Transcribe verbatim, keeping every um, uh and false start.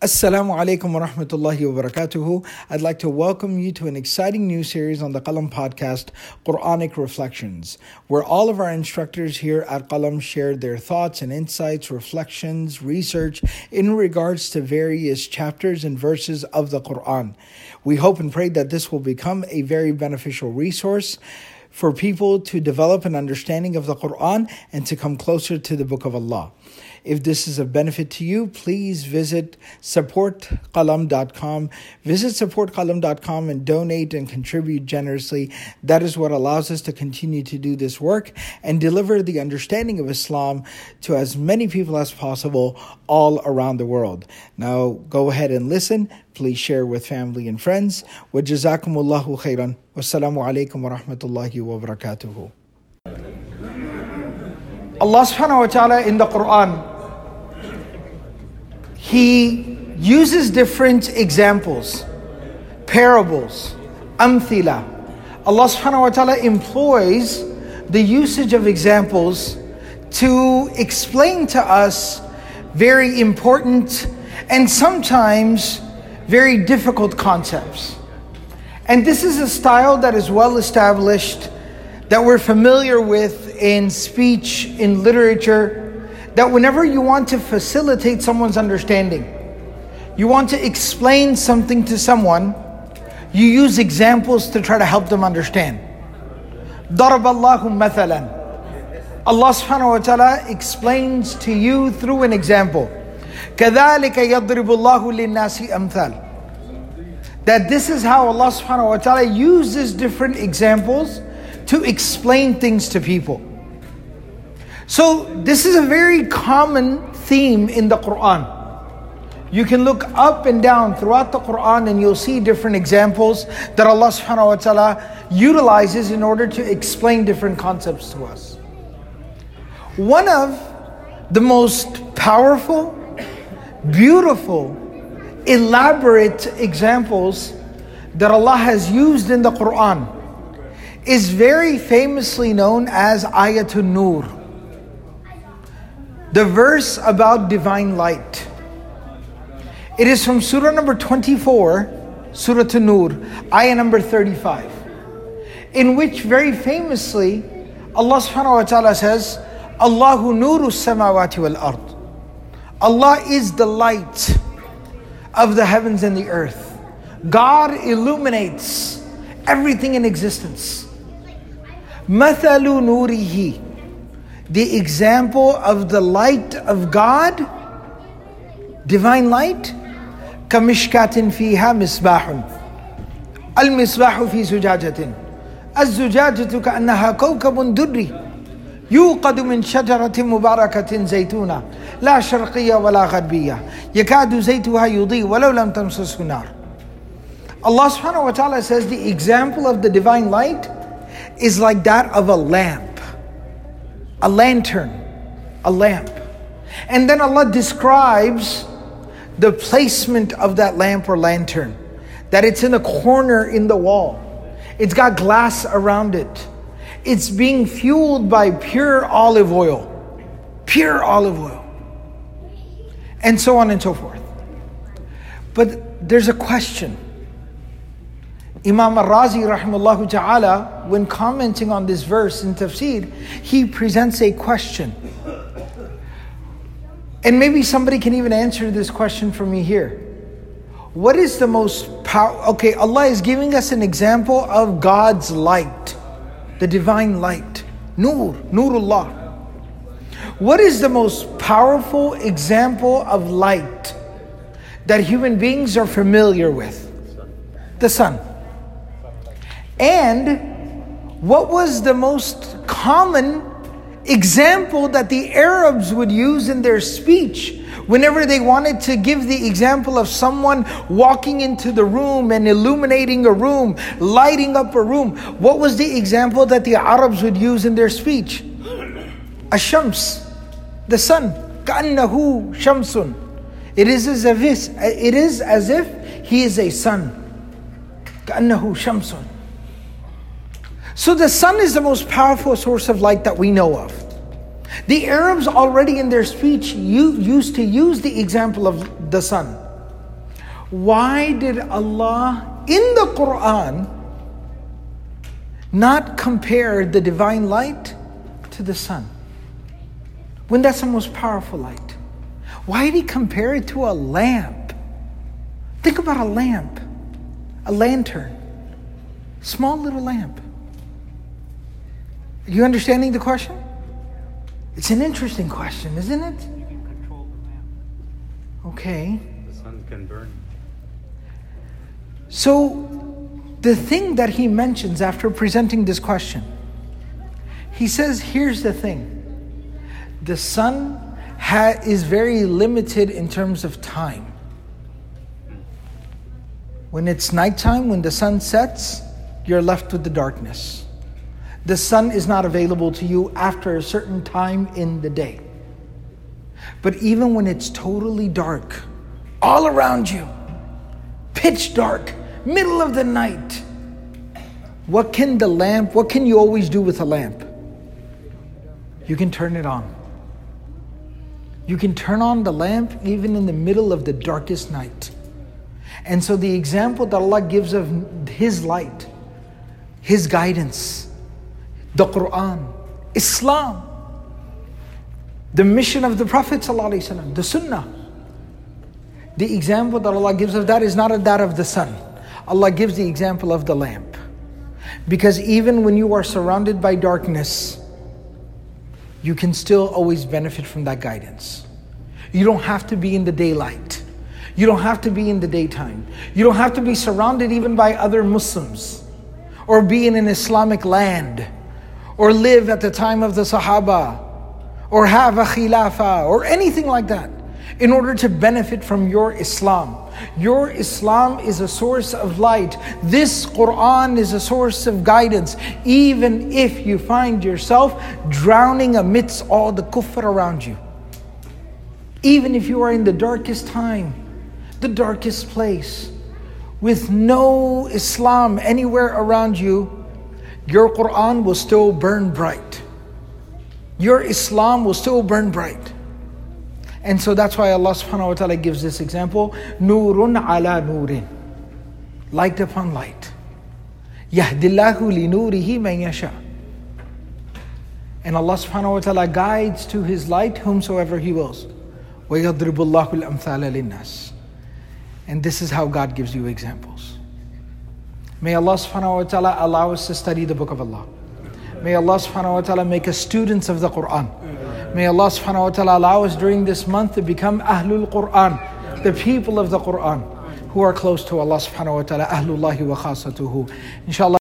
Assalamu alaikum wa rahmatullahi wa barakatuhu. I'd like to welcome you to an exciting new series on the Qalam podcast, Quranic Reflections, where all of our instructors here at Qalam share their thoughts and insights, reflections, research in regards to various chapters and verses of the Quran. We hope and pray that this will become a very beneficial resource for people to develop an understanding of the Quran and to come closer to the Book of Allah. If this is of benefit to you, please visit support qalam dot com. Visit support qalam dot com and donate and contribute generously. That is what allows us to continue to do this work and deliver the understanding of Islam to as many people as possible all around the world. Now, go ahead and listen. Please share with family and friends. Wa jazakumullahu khairan. Wassalamu alaikum wa rahmatullahi wa barakatuhu. Allah subhanahu wa ta'ala in the Quran, He uses different examples, parables, amthila. Allah subhanahu wa ta'ala employs the usage of examples to explain to us very important and sometimes very difficult concepts. And this is a style that is well established, that we're familiar with in speech, in literature, that whenever you want to facilitate someone's understanding, you want to explain something to someone, you use examples to try to help them understand. ضَرَبَ اللَّهُ مَثَلًا. Allah subhanahu wa ta'ala explains to you through an example. كَذَلِكَ يَضْرِبُ اللَّهُ لِلنَّاسِ أَمْثَالًا. That this is how Allah subhanahu wa ta'ala uses different examples to explain things to people. So this is a very common theme in the Quran. You can look up and down throughout the Quran and you'll see different examples that Allah subhanahu wa ta'ala utilizes in order to explain different concepts to us. One of the most powerful, beautiful, elaborate examples that Allah has used in the Quran is very famously known as Ayatul Nur, the verse about divine light. It is from Surah number twenty-four, Surah An-Nur, ayah number thirty-five, in which very famously Allah subhanahu wa ta'ala says, Allahu nuru samawati wal ard. Allah is the light of the heavens and the earth. God illuminates everything in existence. Mathalu nurihi. The example of the light of God, divine light, كَمِشْكَاتٍ فِيهَا مِصْبَاحٌ الْمِصْبَاحُ فِي زُجَاجَةٍ الزُّجَاجَةُ كَأَنَّهَا كَوْكَبٌ دُرِّي يُوقَدُ مِنْ شَجَرَةٍ مُبَارَكَةٍ زَيْتُونَةٍ لَا شَرْقِيَّةٍ وَلَا غَرْبِيَّةٍ يَكَادُ زَيْتُهَا يُضِيءُ وَلَوْ لَمْ تَمْسَسْهُ نَارٌ. Allah subhanahu wa ta'ala says the example of the divine light is like that of a lamp. A lantern, a lamp. And then Allah describes the placement of that lamp or lantern. That it's in a corner in the wall. It's got glass around it. It's being fueled by pure olive oil. Pure olive oil. And so on and so forth. But there's a question. Imam Al-Razi rahimahullah ta'ala, when commenting on this verse in tafsir, he presents a question. And maybe somebody can even answer this question for me here. What is the most power? Okay, Allah is giving us an example of God's light, the divine light, Nur, Nurullah. What is the most powerful example of light that human beings are familiar with? The sun. And what was the most common example that the Arabs would use in their speech whenever they wanted to give the example of someone walking into the room and illuminating a room, lighting up a room? What was the example that the Arabs would use in their speech? Ash-Shams, the sun. كَأَنَّهُ شَمْسٌ. It is as if it is as if he is a sun. كَأَنَّهُ شَمْسٌ. So the sun is the most powerful source of light that we know of. The Arabs already in their speech used to use the example of the sun. why did Allah in the Quran not compare the divine light to the sun, when that's the most powerful light? Why did He compare it to a lamp? Think about a lamp, a lantern, small little lamp. Are you understanding the question? It's an interesting question, isn't it? You can control the lamp. Okay. The sun can burn. So, the thing that he mentions after presenting this question, he says, here's the thing. The sun ha- is very limited in terms of time. When it's nighttime, when the sun sets, you're left with the darkness. The sun is not available to you after a certain time in the day. But even when it's totally dark, all around you, pitch dark, middle of the night, what can the lamp, what can you always do with a lamp? You can turn it on. You can turn on the lamp even in the middle of the darkest night. And so the example that Allah gives of His light, His guidance, the Quran, Islam, the mission of the Prophet ﷺ, the Sunnah, the example that Allah gives of that is not that of the sun. Allah gives the example of the lamp. Because even when you are surrounded by darkness, you can still always benefit from that guidance. You don't have to be in the daylight. You don't have to be in the daytime. You don't have to be surrounded even by other Muslims, or be in an Islamic land, or live at the time of the Sahaba, or have a khilafah, or anything like that, in order to benefit from your Islam. Your Islam is a source of light. This Quran is a source of guidance. Even if you find yourself drowning amidst all the kufr around you. Even if you are in the darkest time, the darkest place, with no Islam anywhere around you, your Quran will still burn bright. Your Islam will still burn bright. And so that's why Allah subhanahu wa ta'ala gives this example, Nurun ala nurin, light upon light. Yahdillahu li nurihi man yasha. And Allah subhanahu wa ta'ala guides to His light whomsoever He wills. وَيَضْرِبُ اللَّهُ الْأَمْثَالَ لِلنَّاسِ. And this is how God gives you examples. May Allah subhanahu wa ta'ala allow us to study the book of Allah. May Allah subhanahu wa ta'ala make us students of the Quran. May Allah subhanahu wa ta'ala allow us during this month to become Ahlul Quran, the people of the Quran, who are close to Allah subhanahu wa ta'ala, Ahlullahi wa khasatuhu. Inshallah.